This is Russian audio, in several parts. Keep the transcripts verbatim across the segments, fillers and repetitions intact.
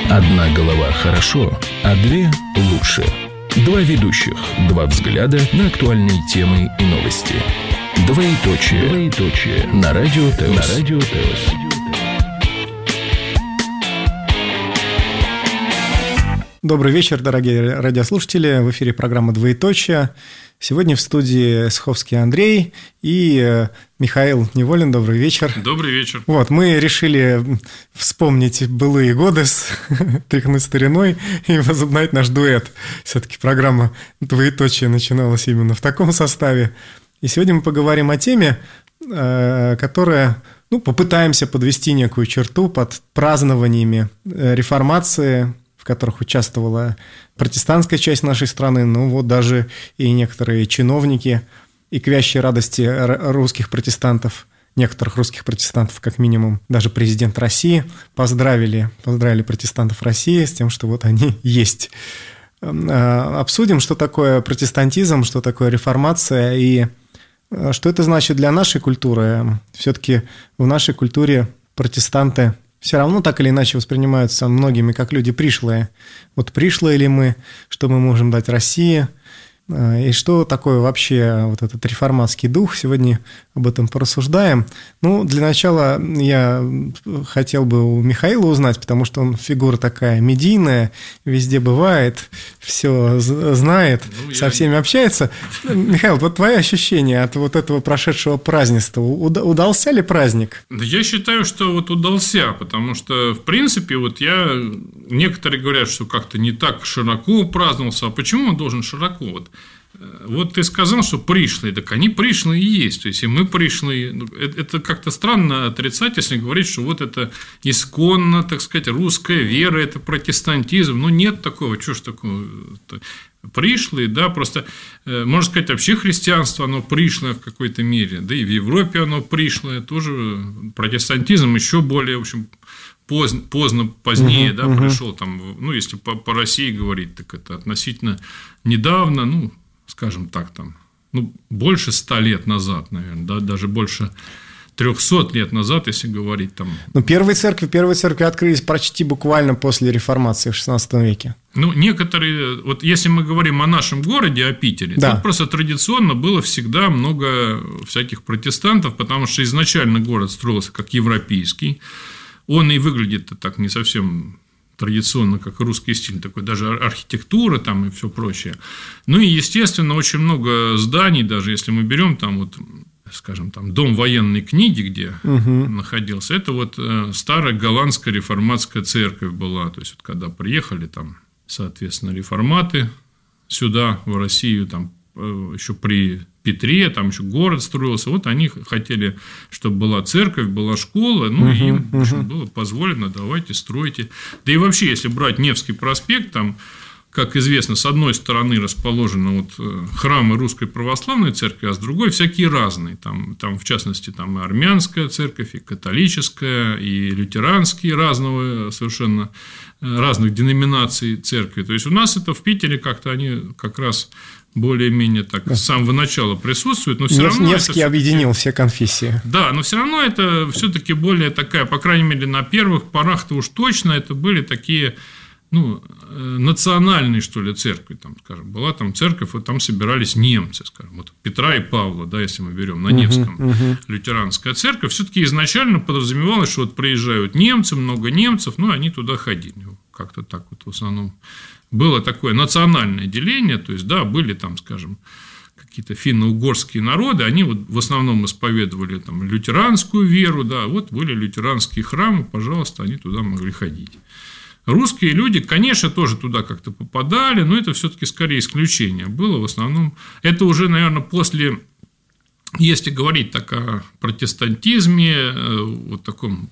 Одна голова хорошо, а две лучше. Два ведущих, два взгляда на актуальные темы и новости. Двоеточие. Двоеточие. На радио ТЭОС. На радио ТЭОС. Добрый вечер, дорогие радиослушатели. В эфире программа «Двоеточие». Сегодня в студии Сховский Андрей и Михаил Неволин. Добрый вечер. Добрый вечер. Вот, мы решили вспомнить былые годы, тряхнуть стариной и возобновить наш дуэт. Все-таки программа «Двоеточие» начиналась именно в таком составе. И сегодня мы поговорим о теме, которая, ну, попытаемся подвести некую черту под празднованиями реформации, в которых участвовала протестантская часть нашей страны, ну вот даже и некоторые чиновники, и к вящей радости русских протестантов, некоторых русских протестантов, как минимум, даже президент России поздравили, поздравили протестантов России с тем, что вот они есть. Обсудим, что такое протестантизм, что такое реформация и что это значит для нашей культуры. Все-таки в нашей культуре протестанты все равно так или иначе воспринимаются многими как люди пришлые. Вот пришлые ли мы, что мы можем дать России, и что такое вообще вот этот реформатский дух. Сегодня об этом порассуждаем. Ну, для начала я хотел бы у Михаила узнать, потому что он фигура такая медийная, везде бывает, все знает, ну, со всеми я... общается. Михаил, вот твои ощущения от вот этого прошедшего празднества. Удался ли праздник? Я считаю, что вот удался, потому что, в принципе, вот я... Некоторые говорят, что как-то не так широко праздновался. А почему он должен широко? Вот Вот ты сказал, что пришлые, так они пришлые и есть. То есть, и мы пришлые. Это как-то странно отрицать, если говорить, что вот это исконно, так сказать, русская вера, это протестантизм. Ну, нет такого, что ж такого. Пришлые, да, просто, можно сказать, вообще христианство, оно пришлое в какой-то мере. Да и в Европе оно пришлое, тоже протестантизм еще более, в общем, Поздно, поздно позднее, uh-huh, да, uh-huh. пришел там, ну, если по, по России говорить, так это относительно недавно, ну, скажем так, там, ну, больше ста лет назад, наверное, да, даже больше трехсот лет назад, если говорить там. Ну, первые церкви, первые церкви открылись почти буквально после реформации в шестнадцатом веке. Ну, некоторые, вот если мы говорим о нашем городе, о Питере, да. Тут просто традиционно было всегда много всяких протестантов, потому что изначально город строился как европейский. Он и выглядит так не совсем традиционно, как русский стиль, такой даже архитектура там и все прочее. Ну и, естественно, очень много зданий, даже если мы берем там вот, скажем, там дом военной книги, где угу. находился, это вот старая голландская реформатская церковь была. То есть, вот, когда приехали там, соответственно, реформаты сюда, в Россию, там еще при Петре, там еще город строился, вот они хотели, чтобы была церковь, была школа, ну, uh-huh, и им uh-huh. было позволено, давайте, стройте. Да и вообще, если брать Невский проспект, там, как известно, с одной стороны расположены вот храмы Русской Православной Церкви, а с другой всякие разные, там, там в частности, там и армянская церковь, и католическая, и лютеранские разного, совершенно разных деноминаций церкви. То есть, у нас это в Питере как-то они как раз более-менее так да. с самого начала присутствует, но все Нев, равно Невский объединил все конфессии. Да, но все равно это все-таки более такая, по крайней мере, на первых порах-то уж точно это были такие, ну, национальные, что ли, церкви, там, скажем, была там церковь, вот там собирались немцы, скажем, вот Петра и Павла, да, если мы берем на Невском, uh-huh, uh-huh. лютеранская церковь, все-таки изначально подразумевалось, что вот приезжают немцы, много немцев, ну, они туда ходили, как-то так вот в основном. Было такое национальное деление, то есть, да, были там, скажем, какие-то финно-угорские народы, они вот в основном исповедовали там лютеранскую веру, да, вот были лютеранские храмы, пожалуйста, они туда могли ходить. Русские люди, конечно, тоже туда как-то попадали, но это все-таки скорее исключение было в основном. Это уже, наверное, после, если говорить так о протестантизме, вот таком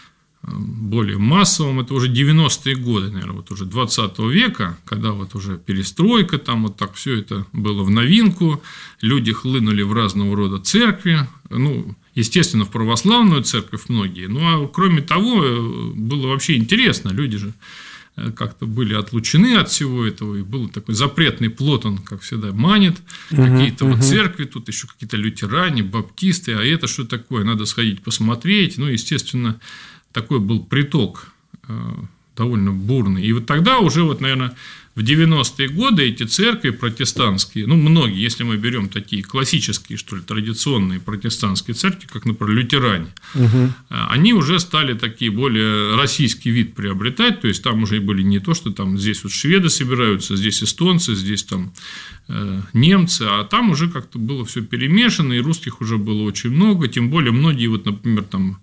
более массовым, это уже девяностые годы, наверное, вот уже двадцатого века, когда вот уже перестройка, там вот так все это было в новинку, люди хлынули в разного рода церкви, ну, естественно, в православную церковь многие, ну, а кроме того, было вообще интересно, люди же как-то были отлучены от всего этого, и был такой запретный плод, он, как всегда, манит, uh-huh, какие-то uh-huh. вот церкви, тут еще какие-то лютеране, баптисты, а это что такое, надо сходить посмотреть, ну, естественно, такой был приток довольно бурный. И вот тогда уже, вот, наверное, в девяностые годы эти церкви протестантские, ну, многие, если мы берем такие классические, что ли, традиционные протестантские церкви, как, например, лютеране, угу. они уже стали такие более российский вид приобретать, то есть там уже были не то, что там здесь вот шведы собираются, здесь эстонцы, здесь там э, немцы, а там уже как-то было все перемешано, и русских уже было очень много, тем более многие, вот, например, там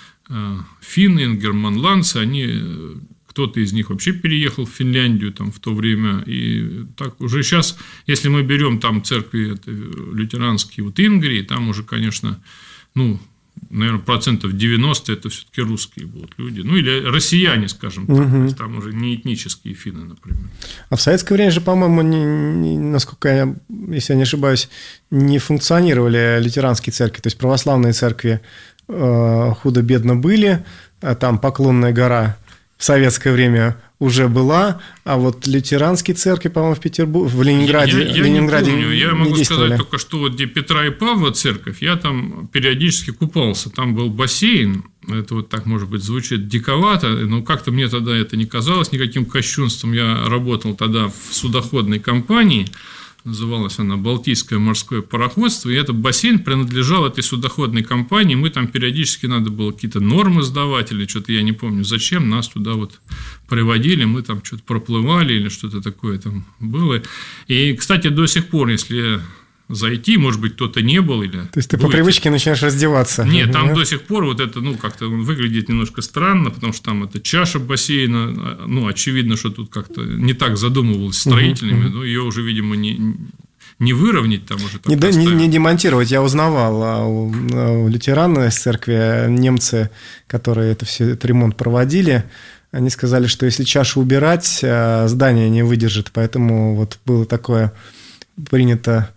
э, финны, германландцы, они... Кто-то из них вообще переехал в Финляндию там, в то время. И так уже сейчас, если мы берем там церкви это, лютеранские вот Ингрии, там уже, конечно, ну, наверное, процентов девяносто это все-таки русские будут люди. Ну, или россияне, скажем так. Угу. То есть там уже не этнические финны, например. А в советское время же, по-моему, не, не, насколько я, если я не ошибаюсь, не функционировали лютеранские церкви. То есть православные церкви э, худо-бедно были, а там Поклонная гора в советское время уже была, а вот лютеранские церкви, по-моему, в Петербурге, в Ленинграде, я, я, я Ленинграде не помню. Я не могу действовали. сказать только, что вот где Петра и Павла церковь, я там периодически купался, там был бассейн, это вот так, может быть, звучит диковато, но как-то мне тогда это не казалось никаким кощунством. Я работал тогда в судоходной компании, называлась она «Балтийское морское пароходство», и этот бассейн принадлежал этой судоходной компании, мы там периодически надо было какие-то нормы сдавать или что-то, я не помню зачем, нас туда вот приводили, мы там что-то проплывали или что-то такое там было. И, кстати, до сих пор, если зайти, может быть, кто-то не был или... То есть ты будет... по привычке начинаешь раздеваться? Нет, там до сих пор вот это, ну, как-то выглядит немножко странно, потому что там это чаша бассейна, ну, очевидно, что тут как-то не так задумывалось строителями, uh-huh, uh-huh. но ее уже, видимо, не, не выровнять там уже. Не, не, не демонтировать, я узнавал, а у, у лютеран из церкви немцы, которые это все, этот ремонт проводили, они сказали, что если чашу убирать, здание не выдержит, поэтому вот было такое принято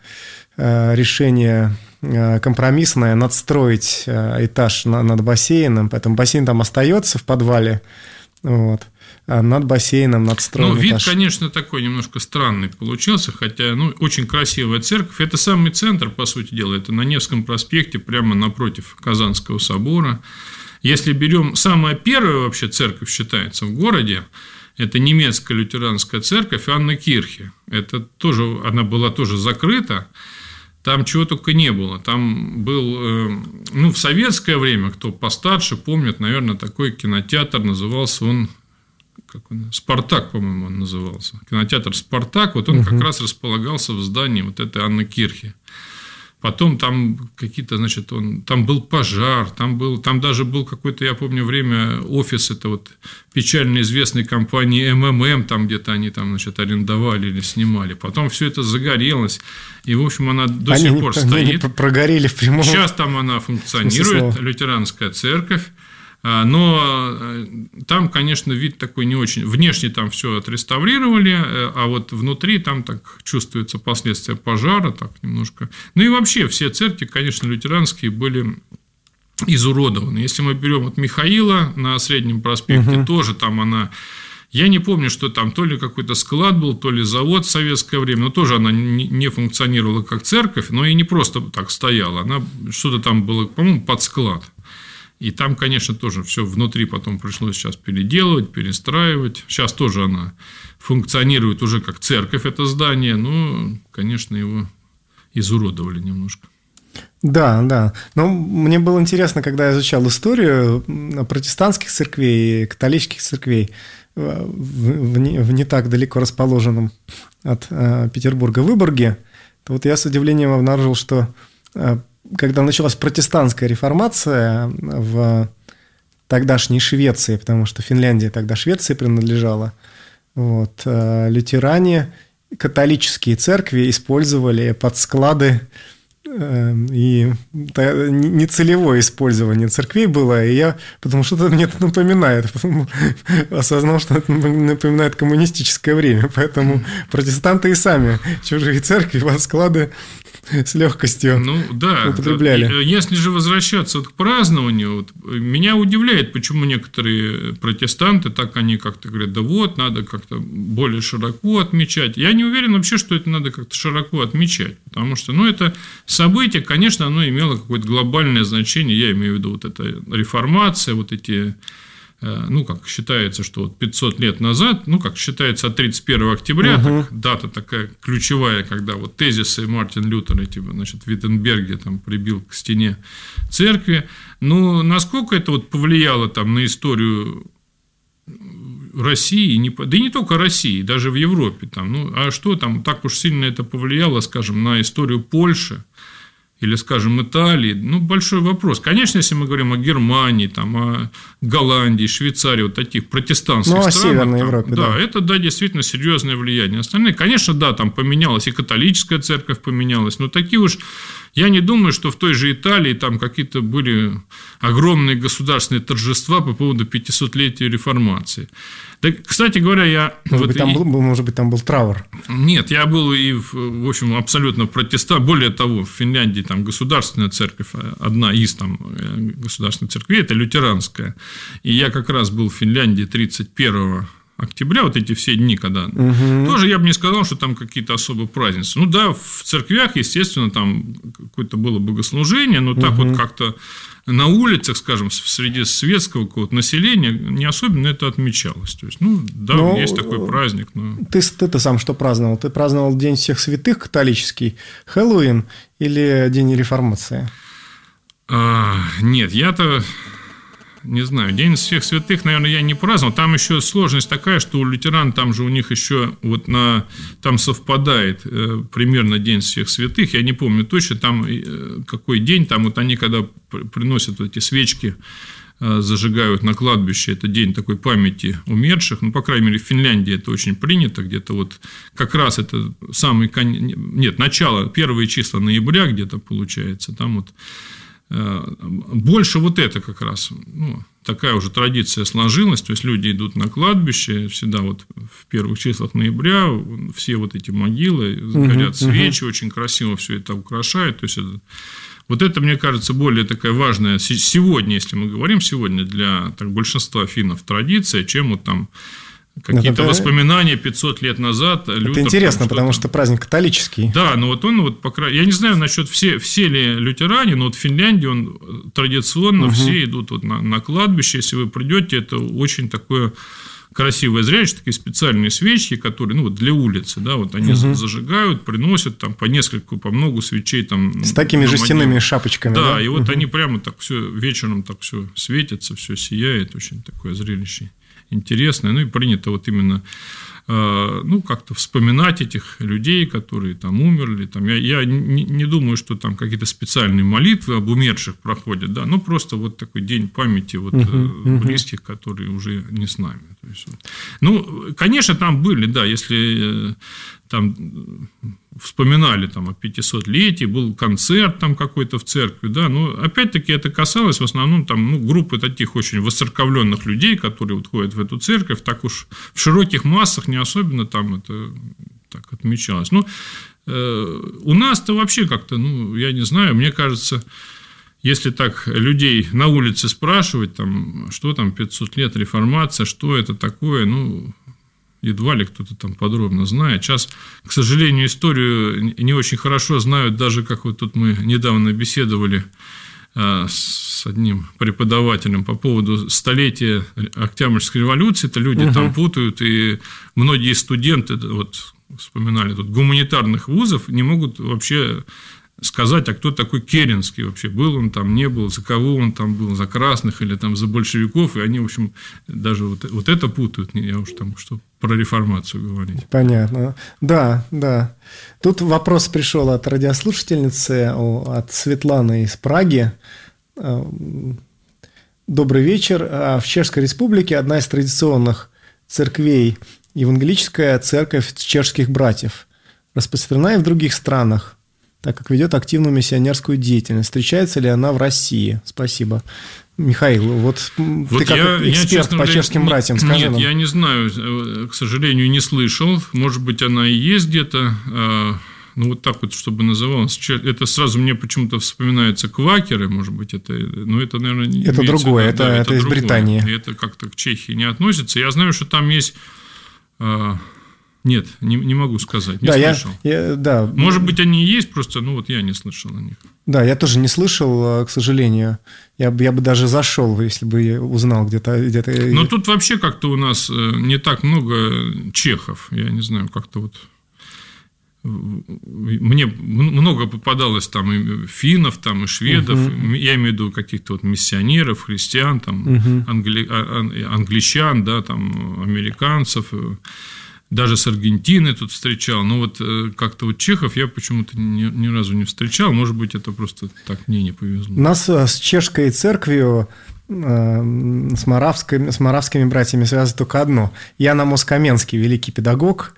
решение компромиссное надстроить этаж над бассейном, поэтому бассейн там остается в подвале, вот, а над бассейном надстроен этаж. Ну, вид, этаж. Конечно, такой немножко странный получился, хотя, ну, очень красивая церковь. Это самый центр, по сути дела, это на Невском проспекте, прямо напротив Казанского собора. Если берем самая первая вообще церковь считается в городе, это немецкая лютеранская церковь Анны Кирхе. Это тоже, она была тоже закрыта. Там чего только не было. Там был, ну, в советское время, кто постарше помнит, наверное, такой кинотеатр, назывался он, как он, «Спартак», по-моему, он назывался. Кинотеатр «Спартак», вот он угу. как раз располагался в здании вот этой Анны Кирхе. Потом там какие-то, значит, он, там был пожар, там, был, там даже был какой-то, я помню, время офис, это вот печально известной компании эм эм эм, там где-то они там, значит, арендовали или снимали. Потом все это загорелось, и, в общем, она до они сих пор они стоит. Они прогорели в прямом. Сейчас там она функционирует, лютеранская церковь. Но там, конечно, вид такой не очень. Внешне там все отреставрировали, а вот внутри там так чувствуется последствия пожара, так немножко. Ну и вообще все церкви, конечно, лютеранские были изуродованы. Если мы берем вот Михаила на Среднем проспекте, угу. тоже там она. Я не помню, что там то ли какой-то склад был, то ли завод в советское время, но тоже она не функционировала как церковь, но и не просто так стояла. Она что-то там было, по-моему, под склад. И там, конечно, тоже все внутри потом пришлось сейчас переделывать, перестраивать. Сейчас тоже она функционирует уже как церковь, это здание, но, конечно, его изуродовали немножко. Да, да. Но мне было интересно, когда я изучал историю протестантских церквей и католических церквей в не, в не так далеко расположенном от Петербурга Выборге, то вот я с удивлением обнаружил, что когда началась протестантская реформация в тогдашней Швеции, потому что Финляндия тогда Швеции принадлежала, вот, лютеране, католические церкви использовали под склады, и нецелевое использование церквей было, и я, потому что это мне это напоминает, потом осознал, что это напоминает коммунистическое время, поэтому протестанты и сами чужие церкви под склады с легкостью ну, да, употребляли. Да. Если же возвращаться вот к празднованию, вот, меня удивляет, почему некоторые протестанты, так они как-то говорят, да вот, надо как-то более широко отмечать. Я не уверен вообще, что это надо как-то широко отмечать, потому что, ну, это событие, конечно, оно имело какое-то глобальное значение, я имею в виду вот эта реформация, вот эти ну, как считается, что вот пятьсот лет назад, ну, как считается от тридцать первого октября, угу. так, дата такая ключевая, когда вот тезисы Мартин Лютер, эти, значит, в Виттенберге там прибил к стене церкви. Ну, насколько это вот повлияло там на историю России, не, да и не только России, даже в Европе. Там, ну, а что там так уж сильно это повлияло, скажем, на историю Польши или, скажем, Италии? Ну, большой вопрос. Конечно, если мы говорим о Германии, там, о Голландии, Швейцарии, вот таких протестантских ну, странах. Северной там, Европе, да, да. это, да, действительно серьезное влияние. Остальные, конечно, да, там поменялось, и католическая церковь поменялась, но такие уж... Я не думаю, что в той же Италии там какие-то были огромные государственные торжества по поводу пятисотлетия реформации. Да, кстати говоря, я... Может, вот быть, там и... был, может быть, там был траур. Нет, я был и, в общем, абсолютно протестант. Более того, в Финляндии там государственная церковь, одна из там государственных церквей, это лютеранская. И я как раз был в Финляндии тридцать первого октября, вот эти все дни, когда угу. тоже я бы не сказал, что там какие-то особые празднества. Ну да, в церквях, естественно, там какое-то было богослужение, но так угу. вот как-то на улицах, скажем, среди светского какого-то населения не особенно это отмечалось. То есть, ну да, но есть такой праздник. Но... Ты, ты-то сам что праздновал? Ты праздновал День всех святых католический, Хэллоуин или День реформации? А, нет, я-то... Не знаю, День всех святых, наверное, я не праздновал. Там еще сложность такая, что у лютеран, там же у них еще вот на, там совпадает э, примерно День всех святых. Я не помню точно, там э, какой день, там вот они когда приносят вот эти свечки, э, зажигают на кладбище, это день такой памяти умерших. Ну, по крайней мере, в Финляндии это очень принято, где-то вот как раз это самый конец, нет, начало, первые числа ноября где-то получается, там вот. Больше вот это как раз, ну, такая уже традиция сложилась, то есть люди идут на кладбище, всегда вот в первых числах ноября все вот эти могилы, горят uh-huh, свечи, uh-huh. очень красиво все это украшают, то есть это, вот это, мне кажется, более такая важная сегодня, если мы говорим сегодня, для так, большинства финнов традиция, чем вот там какие-то это, воспоминания пятьсот лет назад. Это Лютер, интересно, там, потому что праздник католический. Да, но вот он, вот, по крайней я не знаю насчет все, все ли лютеране, но вот в Финляндии он традиционно угу. все идут вот на, на кладбище. Если вы придете, это очень такое красивое зрелище, такие специальные свечки, которые, ну, вот для улицы, да, вот они угу. зажигают, приносят там по нескольку, по много свечей там. С такими жестяными шапочками. Да, да? и вот угу. они прямо так все вечером так все светится, все сияет, очень такое зрелище интересное, ну и принято вот именно, ну, как-то вспоминать этих людей, которые там умерли. Там, я я не, не думаю, что там какие-то специальные молитвы об умерших проходят, да, ну, просто вот такой день памяти вот, uh-huh, uh-huh. близких, которые уже не с нами. То есть, вот. Ну, конечно, там были, да, если там вспоминали там о пятисотлетии, был концерт там какой-то в церкви, да, но опять-таки это касалось в основном там, ну, группы таких очень воцерковленных людей, которые вот ходят в эту церковь, так уж в широких массах не особенно там это так отмечалось. Ну, э, у нас-то вообще как-то, ну, я не знаю, мне кажется, если так людей на улице спрашивать, там, что там пятьсот лет реформация, что это такое, ну, едва ли кто-то там подробно знает. Сейчас, к сожалению, историю не очень хорошо знают, даже как вот тут мы недавно беседовали с одним преподавателем по поводу столетия Октябрьской революции, это люди угу. там путают, и многие студенты, вот вспоминали тут, гуманитарных вузов не могут вообще сказать, а кто такой Керенский вообще, был он там, не был, за кого он там был, за красных или там за большевиков, и они, в общем, даже вот, вот это путают, я уж там что про реформацию говорить. Понятно, да, да. Тут вопрос пришел от радиослушательницы, от Светланы из Праги. Добрый вечер. В Чешской Республике одна из традиционных церквей евангелическая церковь чешских братьев, распространена и в других странах, так как ведет активную миссионерскую деятельность. Встречается ли она в России? Спасибо. Михаил, вот, вот ты как я, эксперт я, по чешским говоря, братьям, скажи Нет, нам. я не знаю, к сожалению, не слышал. Может быть, она и есть где-то. Ну, вот так вот, чтобы называлось. Это сразу мне почему-то вспоминаются квакеры, может быть, это, но это, наверное, это другое, это, да, это, это из другое. Британии. Это как-то к Чехии не относится. Я знаю, что там есть Нет, не, не могу сказать, не да, слышал. Я, я, да. Может быть, они и есть, просто, ну, вот я не слышал о них. Да, я тоже не слышал, к сожалению. Я бы, я бы даже зашел, если бы я узнал где-то, где-то... Но тут вообще как-то у нас не так много чехов. Я не знаю, как-то вот... Мне много попадалось там и финнов, там, и шведов, uh-huh. я имею в виду каких-то вот миссионеров, христиан, там, uh-huh. англи... англичан, да, там, американцев, даже с Аргентины тут встречал. Но вот как-то вот чехов я почему-то ни, ни разу не встречал. Может быть, это просто так мне не повезло. У нас с чешской церковью, с моравскими, с моравскими братьями связано только одно. Ян Амос Каменский, великий педагог,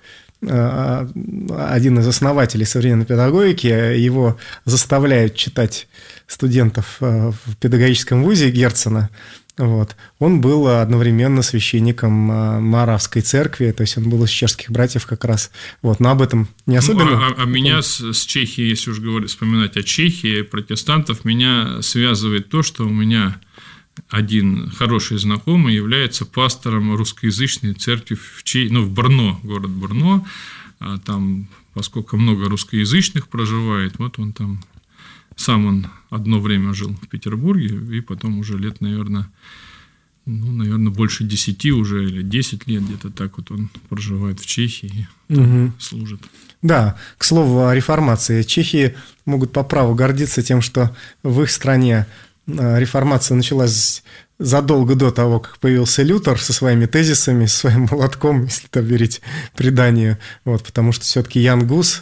один из основателей современной педагогики, его заставляют читать студентов в педагогическом вузе Герцена. Вот. Он был одновременно священником Моравской церкви, то есть он был из чешских братьев как раз. Вот. Но об этом не особенно. Ну, а, а меня с, с Чехией, если уж говорить, вспоминать о Чехии, протестантов, меня связывает то, что у меня один хороший знакомый является пастором русскоязычной церкви в, Че... ну, в Брно, город Брно. А там, поскольку много русскоязычных проживает, вот он там, сам он одно время жил в Петербурге, и потом уже лет, наверное, ну, наверное, больше десяти уже, или десять лет где-то так вот он проживает в Чехии и угу. служит. Да, к слову о реформации. Чехи могут по праву гордиться тем, что в их стране реформация началась задолго до того, как появился Лютер со своими тезисами, со своим молотком, если так верить преданию. Вот, потому что все-таки Ян Гус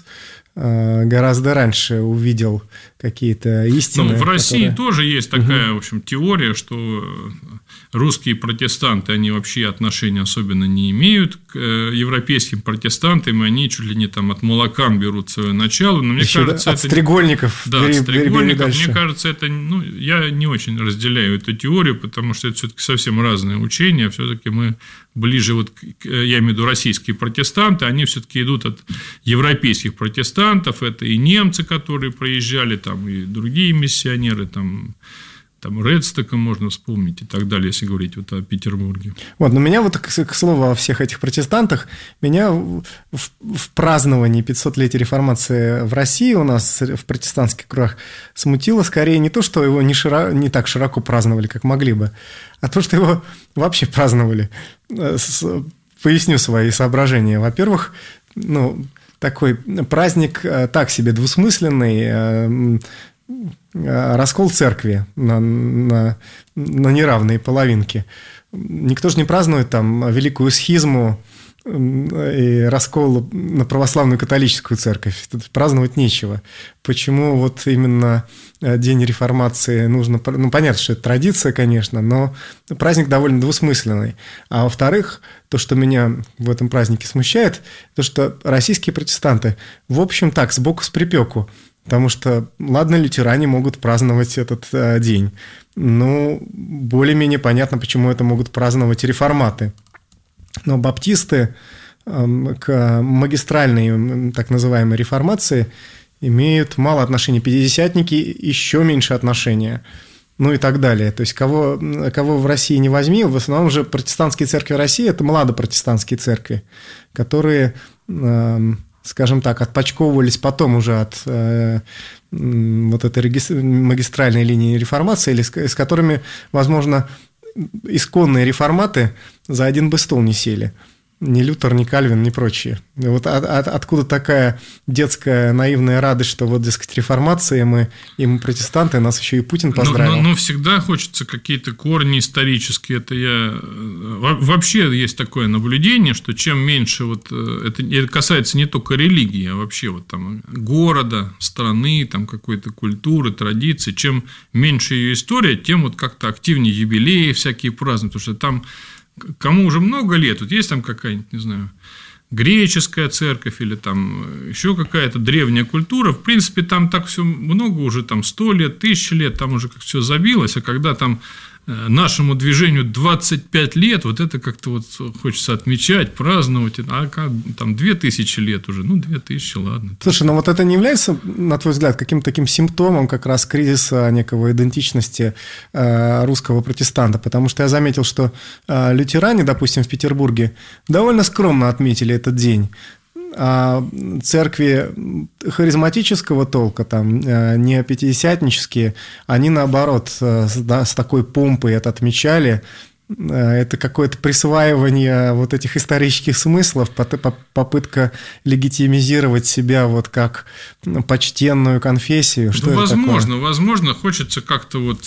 гораздо раньше увидел какие-то истины. Ну, в России которые... тоже есть такая, угу. в общем, теория, что русские протестанты, они вообще отношения особенно не имеют к европейским протестантам, и они чуть ли не там от молокан берут свое начало. Но мне Еще кажется, от это... стрегольников. Да, бери, от стрегольников. Бери мне кажется, это... Ну, я не очень разделяю эту теорию, потому что это все-таки совсем разные учения. Все-таки мы ближе, вот, я имею в виду российские протестанты, они все-таки идут от европейских протестантов. Это и немцы, которые проезжали, там, и другие миссионеры, там... Там Редстока можно вспомнить и так далее, если говорить вот о Петербурге. Вот, но меня вот, к, к слову о всех этих протестантах, меня в, в, в праздновании пятисотлетия реформации в России у нас в протестантских кругах смутило скорее не то, что его не, широко, не так широко праздновали, как могли бы, а то, что его вообще праздновали. С, поясню свои соображения. Во-первых, ну, такой праздник так себе двусмысленный, раскол церкви на, на, на неравные половинки. Никто же не празднует там великую схизму и раскол на православную католическую церковь. Тут праздновать нечего. Почему вот именно День реформации нужно... Ну, понятно, что это традиция, конечно, но праздник довольно двусмысленный. А во-вторых, то, что меня в этом празднике смущает, то, что российские протестанты, в общем, так, сбоку с припеку. Потому что, ладно, лютеране могут праздновать этот э, день, но более-менее понятно, почему это могут праздновать реформаты. Но баптисты э, к магистральной так называемой реформации имеют мало отношения, пятидесятники еще меньше отношения, ну и так далее. То есть, кого, кого в России не возьми, в основном же протестантские церкви России – это младопротестантские церкви, которые... Э, скажем так, отпочковывались потом уже от э, вот этой регистр... магистральной линии реформации, или с, с которыми, возможно, исконные реформаты за один бы стол не сели. Ни Лютер, ни Кальвин, ни прочие. Вот от, от, откуда такая детская наивная радость, что вот, дескать, реформация, мы, и мы протестанты, нас еще и Путин поздравил. Но, но, но всегда хочется какие-то корни исторические. Это я... Вообще есть такое наблюдение, что чем меньше... Вот, это, это касается не только религии, а вообще вот там города, страны, там какой-то культуры, традиции. Чем меньше ее история, тем вот как-то активнее юбилеи всякие празднуют, потому что там... Кому уже много лет, вот есть там какая-нибудь, не знаю, греческая церковь или там еще какая-то древняя культура, в принципе, там так все много уже, там сто лет, тысячи лет, там уже как все забилось, а когда там нашему движению двадцать пять лет, вот это как-то вот хочется отмечать, праздновать, а там две тысячи лет уже, ну, две тысячи, ладно. Слушай, ну вот это не является, на твой взгляд, каким-то таким симптомом как раз кризиса некого идентичности э, русского протестанта? Потому что я заметил, что э, лютеране, допустим, в Петербурге довольно скромно отметили этот день. А церкви харизматического толка, там, не пятидесятнические, они, наоборот, с, да, с такой помпой это отмечали. Это какое-то присваивание вот этих исторических смыслов, попытка легитимизировать себя вот как почтенную конфессию. Что ну, это возможно, такое? возможно, хочется как-то вот...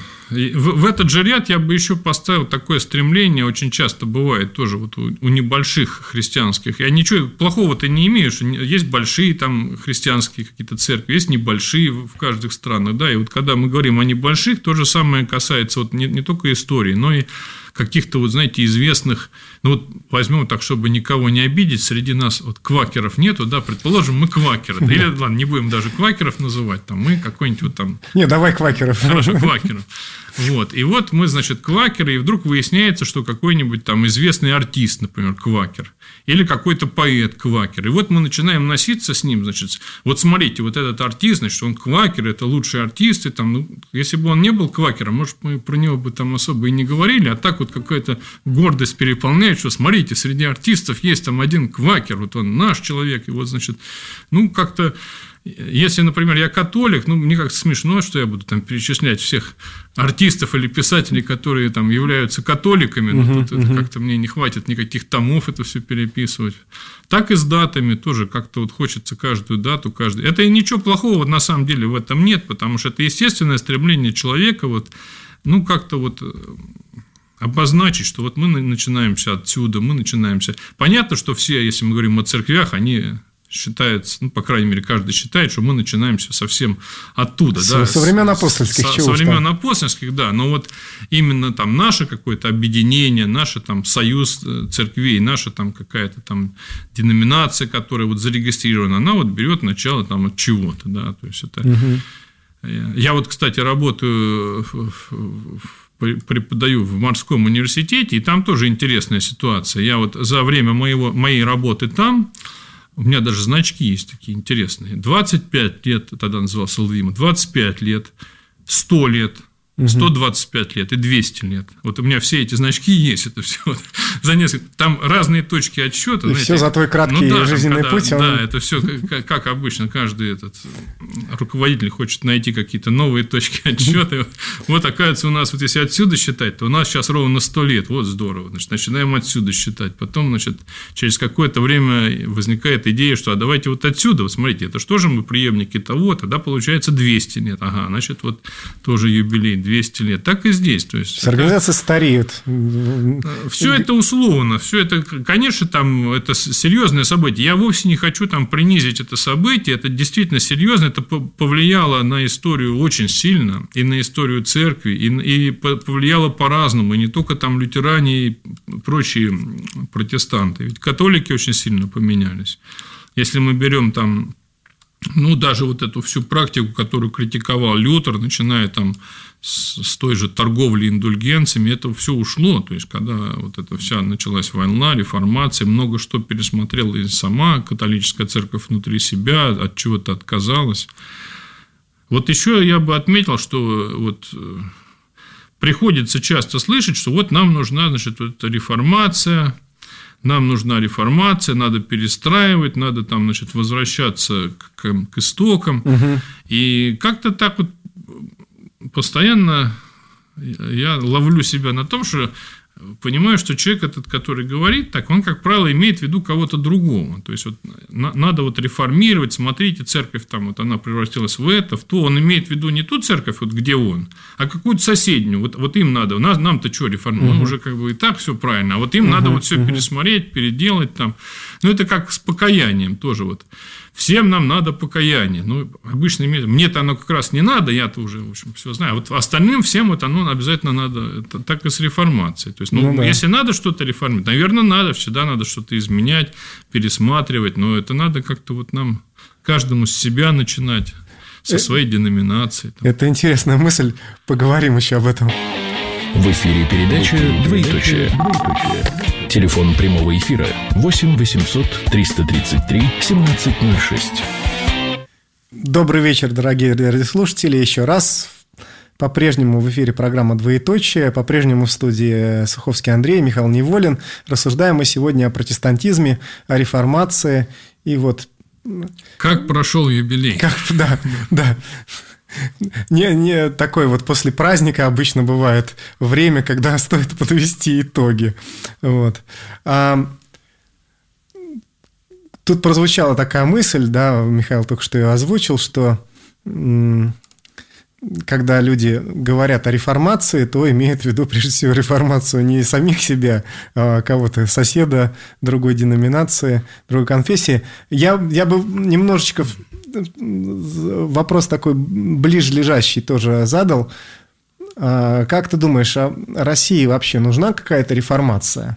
В этот же ряд я бы еще поставил такое стремление, очень часто бывает тоже вот у небольших христианских. Я ничего плохого-то не имею, что есть большие там христианские какие-то церкви, есть небольшие в каждых странах, да, и вот когда мы говорим о небольших, то же самое касается вот не, не только истории, но и каких-то, вот, знаете, известных, ну, вот возьмем так, чтобы никого не обидеть, среди нас вот квакеров нету, да, предположим, мы квакеры, или, ладно, не будем даже квакеров называть, там, мы какой-нибудь вот там... Не, давай квакеров. Хорошо, квакеров. Вот, и вот мы, значит, квакеры, и вдруг выясняется, что какой-нибудь там известный артист, например, квакер, или какой-то поэт квакер, и вот мы начинаем носиться с ним, значит, вот смотрите, вот этот артист, значит, он квакер, это лучший артист, и там, ну, если бы он не был квакером, может, мы про него бы там особо и не говорили, а так вот какая-то гордость переполняет, что, смотрите, среди артистов есть там один квакер, вот он наш человек, и вот, значит, ну, как-то... Если, например, я католик, ну, мне как-то смешно, что я буду там перечислять всех артистов или писателей, которые там являются католиками, ну, uh-huh, тут uh-huh. как-то мне не хватит никаких томов это все переписывать. Так и с датами тоже как-то вот хочется каждую дату, каждый. Это ничего плохого на самом деле в этом нет, потому что это естественное стремление человека вот, ну, как-то вот... обозначить, что вот мы начинаемся отсюда, мы начинаемся... Понятно, что все, если мы говорим о церквях, они... считается, ну, по крайней мере, каждый считает, что мы начинаемся совсем оттуда. С, да, со времен апостольских. Со, со времен апостольских, да. Но вот именно там наше какое-то объединение, наш там союз церквей, наша там какая-то там деноминация, которая вот зарегистрирована, она вот берет начало там от чего-то, да. То есть это... Угу. Я вот, кстати, работаю преподаю в морском университете, и там тоже интересная ситуация. Я вот за время моего, моей работы там у меня даже значки есть такие интересные. двадцать пять лет, тогда назывался ЛВИМ, двадцать пять лет, сто лет, сто двадцать пять лет и двести лет. Вот у меня все эти значки есть, это все за несколько. Там разные точки отсчета. И все за твой краткий ну, да, жизненный там, путь. Да, он... да, это все как, как обычно, каждый этот руководитель хочет найти какие-то новые точки отсчета. Вот, оказывается, у нас, вот если отсюда считать, то у нас сейчас ровно сто лет. Вот здорово. Значит, начинаем отсюда считать. Потом, значит, через какое-то время возникает идея, что а давайте вот отсюда, вот смотрите, это что же мы преемники того, тогда получается двести лет. Ага, значит, вот тоже юбилей, двести лет. Так и здесь. То есть, организация стареет. Все это условно. Все это, конечно, там это серьезное событие. Я вовсе не хочу там принизить это событие. Это действительно серьезно. Это повлияло на историю очень сильно. И на историю церкви. И, и повлияло по-разному. И не только там лютеране и прочие протестанты. Ведь католики очень сильно поменялись. Если мы берем там, ну, даже вот эту всю практику, которую критиковал Лютер, начиная там с, с той же торговли индульгенциями, это все ушло. То есть, когда вот эта вся началась война, реформация, много что пересмотрела и сама католическая церковь внутри себя, от чего-то отказалась. Вот еще я бы отметил, что вот приходится часто слышать, что вот нам нужна, значит, вот реформация. Нам нужна реформация, надо перестраивать, надо там, значит, возвращаться к, к истокам. Угу. И как-то так вот постоянно я ловлю себя на том, что понимаю, что человек этот, который говорит так, он, как правило, имеет в виду кого-то другого. То есть, вот, на, надо вот реформировать, смотрите, церковь там, вот она превратилась в это, в то. Он имеет в виду не ту церковь, вот, где он, а какую-то соседнюю. Вот, вот им надо. Нас, нам-то что реформировать? Угу. Уже как бы и так все правильно. А вот им угу, надо вот все угу. пересмотреть, переделать там. Ну, это как с покаянием тоже вот. Всем нам надо покаяние. Ну, обычно мне-то оно как раз не надо, я-то уже, в общем, все знаю. Вот остальным всем вот оно обязательно надо. Это так и с реформацией. То есть, ну, ну да. если надо что-то реформировать, наверное, надо, всегда надо что-то изменять, пересматривать, но это надо как-то вот нам, каждому с себя начинать, со своей деноминацией. Это интересная мысль, поговорим еще об этом. В эфире передача «Двоеточие». Телефон прямого эфира восемь восемьсот триста тридцать три семнадцать ноль шесть. Добрый вечер, дорогие радиослушатели. Еще раз. По-прежнему в эфире программа «Двоеточие». По-прежнему в студии Суховский Андрей, Михаил Неволин. Рассуждаем мы сегодня о протестантизме, о реформации. И вот... Как прошел юбилей. Как, да, да. Не, не такой вот после праздника обычно бывает время, когда стоит подвести итоги. Вот. А, тут прозвучала такая мысль, да, Михаил только что ее озвучил, что м- когда люди говорят о реформации, то имеют в виду прежде всего реформацию не самих себя, а кого-то, соседа другой деноминации, другой конфессии. Я, я бы немножечко вопрос такой ближе лежащий тоже задал. Как ты думаешь, а России вообще нужна какая-то реформация?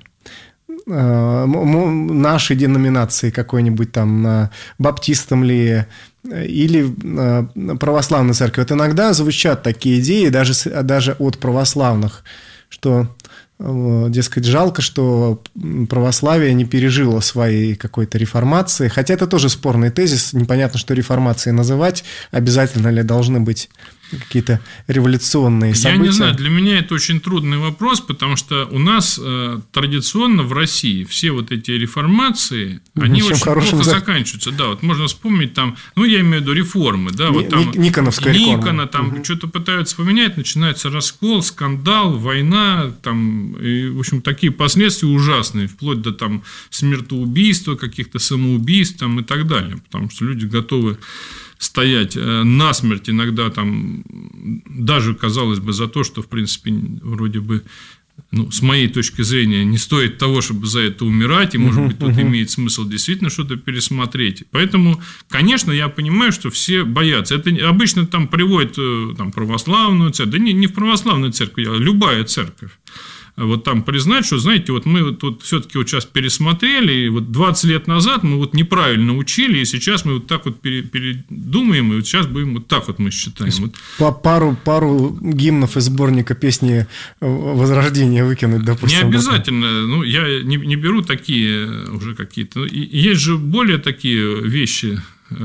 Нашей деноминации какой-нибудь там, баптистам ли, или православной церкви? Вот иногда звучат такие идеи, даже, даже от православных, что, дескать, жалко, что православие не пережило своей какой-то реформации. Хотя это тоже спорный тезис. Непонятно, что реформацией называть. Обязательно ли должны быть какие-то революционные события? Я не знаю, для меня это очень трудный вопрос, потому что у нас э, традиционно в России все вот эти реформации, они очень плохо за... заканчиваются. Да, вот можно вспомнить там, ну, я имею в виду реформы, да, вот там Никоновская реформа. Никона, там угу. что-то пытаются поменять, начинается раскол, скандал, война, там, и, в общем, такие последствия ужасные, вплоть до там смертоубийства, каких-то самоубийств там, и так далее, потому что люди готовы стоять насмерть иногда там, даже, казалось бы, за то, что, в принципе, вроде бы, ну, с моей точки зрения, не стоит того, чтобы за это умирать, и, может uh-huh, быть, тут uh-huh. имеет смысл действительно что-то пересмотреть. Поэтому, конечно, я понимаю, что все боятся. Это обычно там приводят там, православную церковь, да не, не в православную церковь, а любая церковь. Вот там признать, что, знаете, вот мы вот, вот все-таки вот сейчас пересмотрели, и вот двадцать лет назад мы вот неправильно учили, и сейчас мы вот так вот передумаем, и вот сейчас будем вот так вот мы считаем. Вот. По пару, пару гимнов из сборника песни Возрождения выкинуть, допустим. Не обязательно, ну, я не, не беру такие уже какие-то, есть же более такие вещи.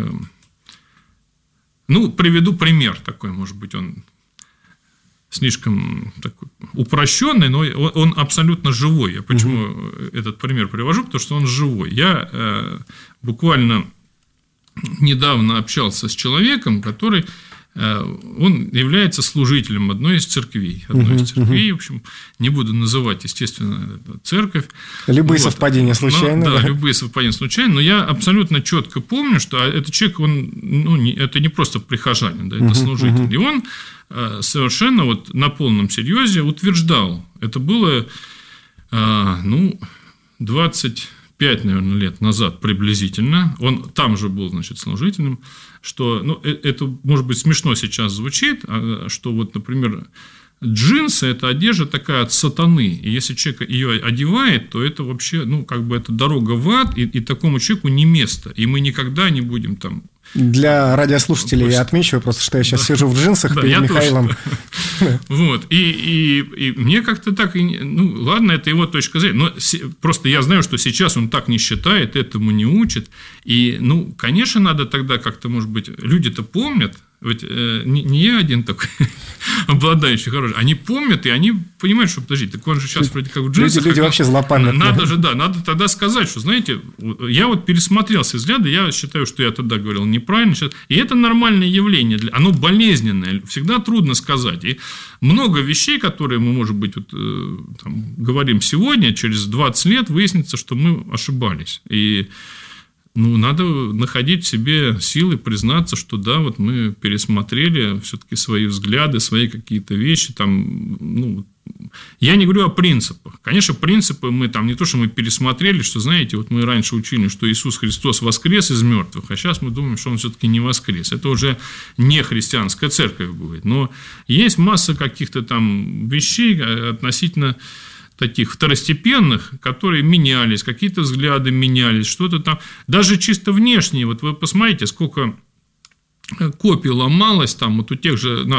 Ну, приведу пример такой, может быть, он слишком такой упрощенный, но он абсолютно живой. Я почему угу. этот пример привожу? Потому что он живой. Я э, буквально недавно общался с человеком, который э, он является служителем одной из церквей. Одной угу, из церквей, угу. в общем, не буду называть, естественно, церковь. Любые вот. совпадения случайно. Но, да, да, любые совпадения случайно. Но я абсолютно четко помню, что этот человек, он, ну, не, это не просто прихожанин, да, это угу, служитель. Угу. И он совершенно вот на полном серьезе утверждал, это было, ну, двадцать пять, наверное, лет назад приблизительно, он там же был, значит, служителем, что, ну, это, может быть, смешно сейчас звучит, что вот, например, джинсы – это одежда такая от сатаны, и если человек ее одевает, то это вообще, ну, как бы это дорога в ад, и, и такому человеку не место, и мы никогда не будем там… Для радиослушателей просто... я отмечу просто, что я сейчас да. сижу в джинсах да, перед Михаилом. Вот, и, и, и мне как-то так, ну, ладно, это его точка зрения, но просто я знаю, что сейчас он так не считает, этому не учит, и, ну, конечно, надо тогда как-то, может быть, люди-то помнят, ведь э, не, не я один такой обладающий хороший, они помнят, и они понимают, что, подожди, так он же сейчас вроде как в джинсах. Люди, люди вообще злопамятные. Надо же, да, надо тогда сказать, что, знаете, я вот пересмотрел свои взгляды, я считаю, что я тогда говорил неправильно, сейчас, и это нормальное явление, для, оно болезненное, всегда трудно сказать, и много вещей, которые мы, может быть, вот, э, там, говорим сегодня, через двадцать лет выяснится, что мы ошибались, и ну, надо находить в себе силы признаться, что да, вот мы пересмотрели все-таки свои взгляды, свои какие-то вещи. Там, ну, я не говорю о принципах. Конечно, принципы мы там не то, что мы пересмотрели, что, знаете, вот мы раньше учили, что Иисус Христос воскрес из мертвых, а сейчас мы думаем, что он все-таки не воскрес. Это уже не христианская церковь будет. Но есть масса каких-то там вещей относительно таких второстепенных, которые менялись, какие-то взгляды менялись, что-то там, даже чисто внешние, вот вы посмотрите, сколько копий ломалось там вот у тех же наших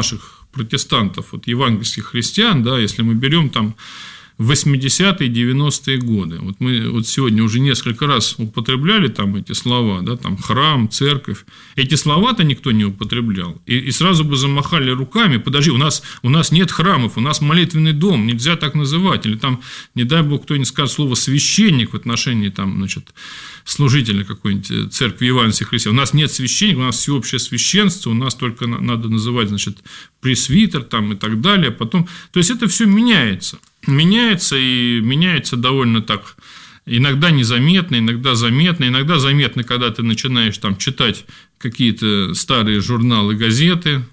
протестантов, вот евангельских христиан, да, если мы берем там восьмидесятые, девяностые годы. Вот мы вот сегодня уже несколько раз употребляли там эти слова, да, там храм, церковь. Эти слова-то никто не употреблял. И, и сразу бы замахали руками: подожди, у нас, у нас нет храмов, у нас молитвенный дом, нельзя так называть. Или там, не дай бог, кто-нибудь скажет слово священник в отношении там, значит, служителя какой-нибудь церкви Евангелия Христа. У нас нет священника, у нас всеобщее священство, у нас только надо называть, значит, пресвитер там и так далее. Потом, то есть это все меняется. Меняется, и меняется довольно так, иногда незаметно, иногда заметно, иногда заметно, когда ты начинаешь там читать какие-то старые журналы, газеты,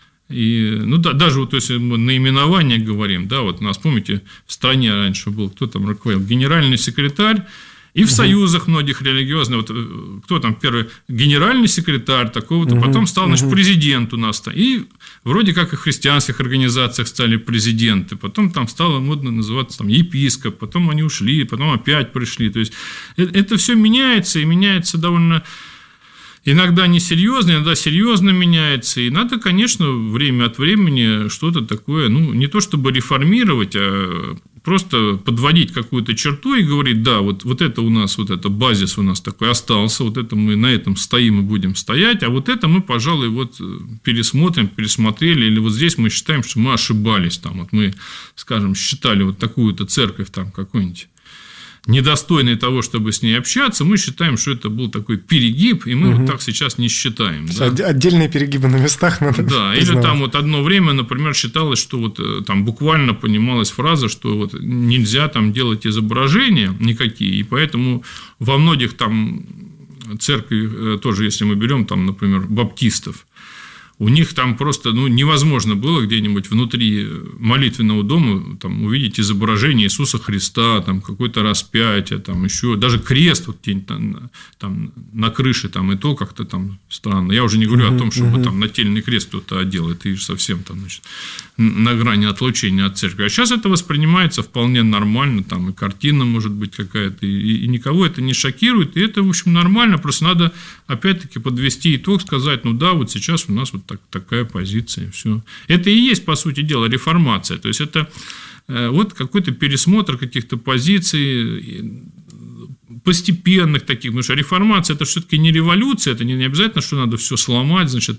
и, ну, да, даже вот если мы наименования говорим, да, вот у нас, помните, в стране раньше был, кто там руководил, генеральный секретарь, и в угу. союзах многих религиозных, вот, кто там первый, генеральный секретарь такого-то, угу. потом стал, значит, президент у нас, и вроде как и в христианских организациях стали президенты, потом там стало модно называться там епископ, потом они ушли, потом опять пришли, то есть это все меняется, и меняется довольно иногда несерьезно, иногда серьезно меняется, и надо, конечно, время от времени что-то такое, ну, не то чтобы реформировать, а просто подводить какую-то черту и говорить: да, вот, вот это у нас, вот это базис у нас такой остался, вот это мы на этом стоим и будем стоять, а вот это мы, пожалуй, вот пересмотрим, пересмотрели, или вот здесь мы считаем, что мы ошибались, там, вот мы, скажем, считали вот такую-то церковь там какой-нибудь недостойной того, чтобы с ней общаться, мы считаем, что это был такой перегиб, и мы угу. вот так сейчас не считаем. Да? Отдельные перегибы на местах надо. Да, или там вот одно время, например, считалось, что вот там буквально понималась фраза, что вот нельзя там делать изображения никакие, и поэтому во многих там церкви, тоже если мы берем там, например, баптистов, у них там просто, ну, невозможно было где-нибудь внутри молитвенного дома там увидеть изображение Иисуса Христа, там какое-то распятие, там еще даже крест вот там, там на крыше, там и то как-то там странно. Я уже не говорю uh-huh, о том, чтобы uh-huh. там нательный крест кто-то одел, это и совсем там, значит, на грани отлучения от церкви. А сейчас это воспринимается вполне нормально, там и картина может быть какая-то, и, и никого это не шокирует, и это, в общем, нормально, просто надо опять-таки подвести итог, сказать: ну да, вот сейчас у нас вот так, такая позиция, все. Это и есть, по сути дела, реформация, то есть это вот какой-то пересмотр каких-то позиций, постепенных таких, потому что реформация – это все-таки не революция, это не обязательно, что надо все сломать, значит,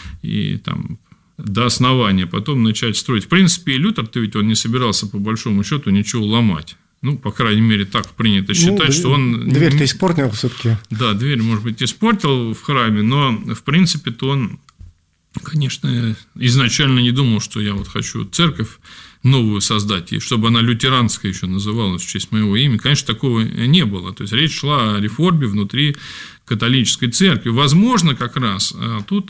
и там до основания, потом начать строить. В принципе, и Лютер-то ведь он не собирался, по большому счету, ничего ломать. Ну, по крайней мере, так принято считать, ну, что он... Дверь-то испортил все-таки. Да, дверь, может быть, испортил в храме, но, в принципе-то, он, конечно, изначально не думал, что я вот хочу церковь новую создать, и чтобы она лютеранская еще называлась в честь моего имени. Конечно, такого не было. То есть речь шла о реформе внутри католической церкви. Возможно, как раз тут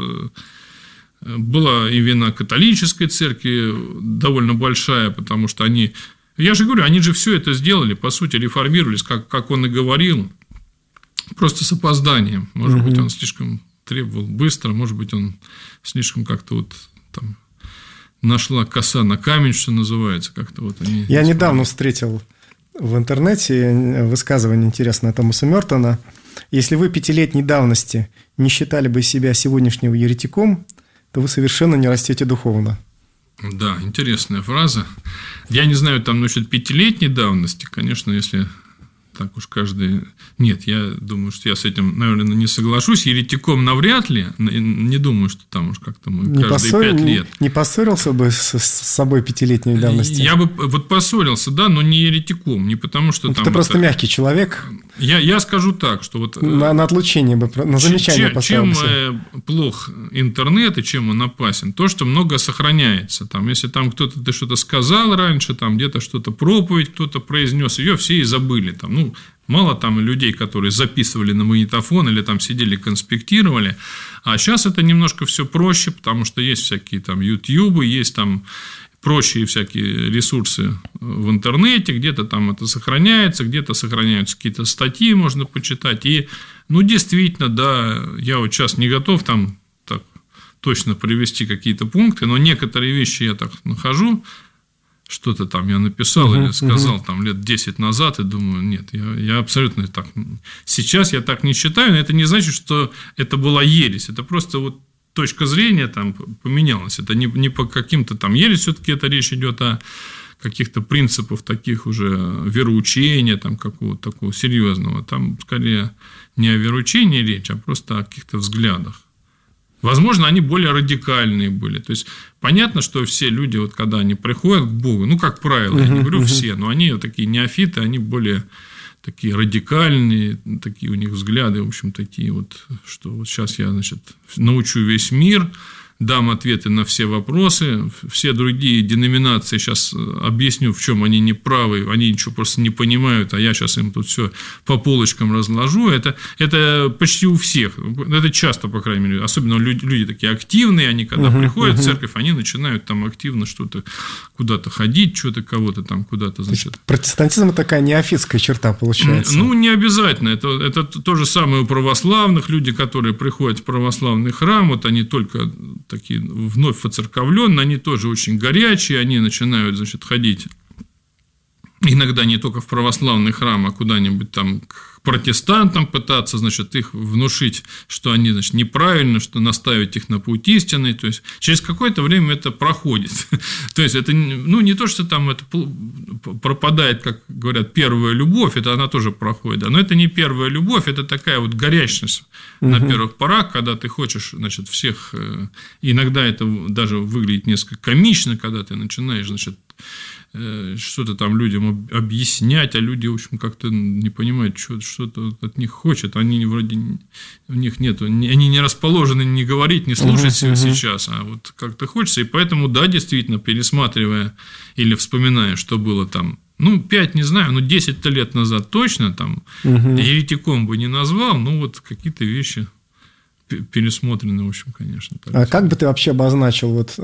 была и вина католической церкви довольно большая, потому что они... Я же говорю, они же все это сделали, по сути, реформировались, как, как он и говорил, просто с опозданием. Может угу. быть, он слишком требовал быстро, может быть, он слишком как-то вот там нашла коса на камень, что называется, как-то вот они... Я недавно встретил в интернете высказывание интересное Томаса Мертона: если вы пятилетней давности не считали бы себя сегодняшнего еретиком, то вы совершенно не растете духовно. Да, интересная фраза. Я не знаю, там насчет пятилетней давности, конечно, если так уж каждый... Нет, я думаю, что я с этим, наверное, не соглашусь. Еретиком навряд ли. Не думаю, что там уж как-то мы не каждые поссор... пять лет. Не, не поссорился бы с, с собой пятилетней давности? Я бы вот поссорился, да, но не еретиком. Не потому, что ну, там... Ты просто это... мягкий человек. Я, я скажу так, что вот... На, на отлучение бы, на замечание поставился. Чем плох интернет и чем он опасен? То, что много сохраняется. Там, если там кто-то ты что-то сказал раньше, там где-то что-то проповедь кто-то произнес, ее все и забыли. Там, ну, мало там людей, которые записывали на магнитофон или там сидели, конспектировали. А сейчас это немножко все проще, потому что есть всякие там ютубы, есть там прочие всякие ресурсы в интернете, где-то там это сохраняется, где-то сохраняются какие-то статьи, можно почитать. И, ну, действительно, да, я вот сейчас не готов там так точно привести какие-то пункты, но некоторые вещи я так нахожу, что-то там я написал uh-huh, или сказал uh-huh. там лет десять назад, и думаю, нет, я, я абсолютно так... Сейчас я так не считаю, но это не значит, что это была ересь, это просто вот точка зрения там поменялась. Это не, не по каким-то там ересь, все-таки это речь идет о каких-то принципов таких уже вероучения, там, какого-то такого серьезного. Там скорее не о вероучении речь, а просто о каких-то взглядах. Возможно, они более радикальные были. То есть, понятно, что все люди, вот, когда они приходят к Богу, ну, как правило, я не говорю все, но они вот такие неофиты, они более такие радикальные, такие у них взгляды, в общем, такие вот, что вот сейчас я, значит, научу весь мир, дам ответы на все вопросы, все другие деноминации сейчас объясню, в чем они неправы, они ничего просто не понимают, а я сейчас им тут все по полочкам разложу. Это, это почти у всех, это часто, по крайней мере, особенно люди, люди такие активные, они когда uh-huh, приходят uh-huh. в церковь, они начинают там активно что-то куда-то ходить, что-то кого-то там куда-то, значит. Протестантизм – такая неофитская черта получается. Ну, не обязательно, это, это то же самое у православных, люди, которые приходят в православный храм, вот они только такие вновь воцерковленные, они тоже очень горячие, они начинают, значит, ходить иногда не только в православный храм, а куда-нибудь там к протестантам пытаться, значит, их внушить, что они, значит, неправильно, что наставить их на путь истинный, то есть через какое-то время это проходит, то есть это, ну, не то, что там это пропадает, как говорят, первая любовь, это она тоже проходит, но это не первая любовь, это такая вот горячность угу. на первых порах, когда ты хочешь, значит, всех, иногда это даже выглядит несколько комично, когда ты начинаешь, значит, что-то там людям объяснять, а люди, в общем, как-то не понимают, что, что-то от них хочет, они вроде, у них нет, они не расположены не говорить, не слушать uh-huh, uh-huh. сейчас, а вот как-то хочется, и поэтому, да, действительно, пересматривая или вспоминая, что было там, ну, пять, не знаю, но десять лет назад точно, там, uh-huh. еретиком бы не назвал, но вот какие-то вещи пересмотрены, в общем, конечно. А как бы ты вообще обозначил вот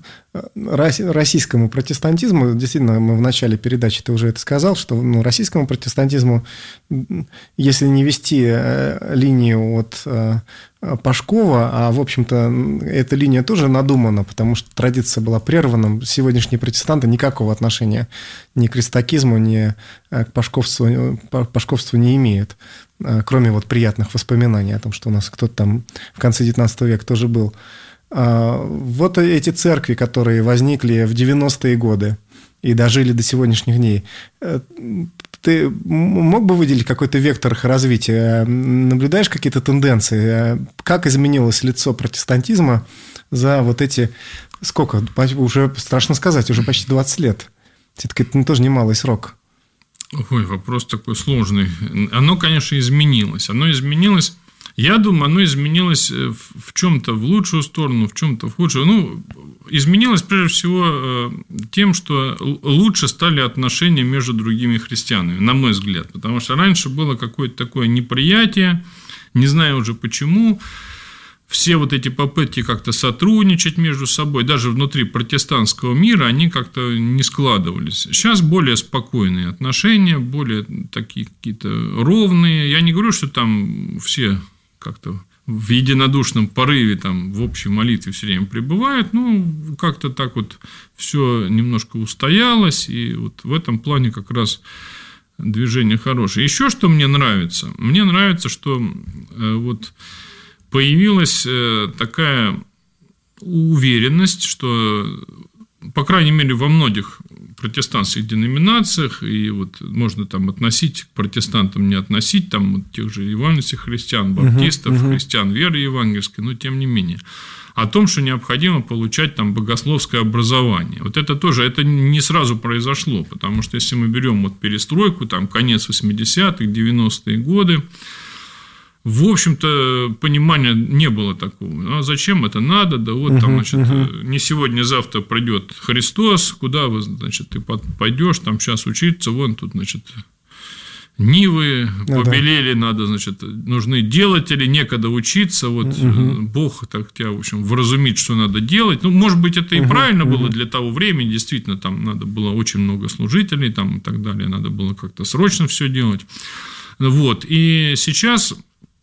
российскому протестантизму? Действительно, мы в начале передачи ты уже это сказал, что ну, российскому протестантизму, если не вести линию от Пашкова, а, в общем-то, эта линия тоже надумана, потому что традиция была прервана. Сегодняшние протестанты никакого отношения ни к крестакизму, ни к пашковству, пашковству не имеют, кроме вот приятных воспоминаний о том, что у нас кто-то там в конце девятнадцатого века тоже был. Вот эти церкви, которые возникли в девяностые годы и дожили до сегодняшних дней, ты мог бы выделить какой-то вектор их развития? Наблюдаешь какие-то тенденции? Как изменилось лицо протестантизма за вот эти, сколько, уже страшно сказать, уже почти двадцать лет? Все-таки это тоже немалый срок. Ой, вопрос такой сложный. Оно, конечно, изменилось. Оно изменилось, я думаю, оно изменилось в чем-то в лучшую сторону, в чем-то в худшую. Ну, изменилось прежде всего тем, что лучше стали отношения между другими христианами, на мой взгляд. Потому что раньше было какое-то такое неприятие, не знаю уже почему. Все вот эти попытки как-то сотрудничать между собой, даже внутри протестантского мира, они как-то не складывались. Сейчас более спокойные отношения, более такие какие-то ровные. Я не говорю, что там все как-то в единодушном порыве, там, в общей молитве все время пребывают, ну, как-то так вот все немножко устоялось, и вот в этом плане как раз движение хорошее. Еще что мне нравится? Мне нравится, что вот появилась такая уверенность, что, по крайней мере, во многих протестантских деноминациях, и вот можно там относить к протестантам, не относить там вот тех же евангельских христиан, баптистов, uh-huh, uh-huh. христиан веры евангельской, но тем не менее, о том, что необходимо получать там богословское образование. Вот это тоже, это не сразу произошло, потому что если мы берем вот перестройку, там конец восьмидесятых, девяностые годы, в общем-то, понимания не было такого. А зачем это надо? Да вот uh-huh, там, значит, uh-huh. не сегодня, завтра придет Христос, куда вы, значит, ты пойдешь там сейчас учиться, вон тут, значит, нивы ну, побелели, да. надо, значит, нужны делатели, некогда учиться, вот uh-huh. Бог так тебя, в общем, вразумит, что надо делать. Ну, может быть, это и uh-huh, правильно uh-huh. было для того времени, действительно, там надо было очень много служителей там, и так далее, надо было как-то срочно все делать. Вот, и сейчас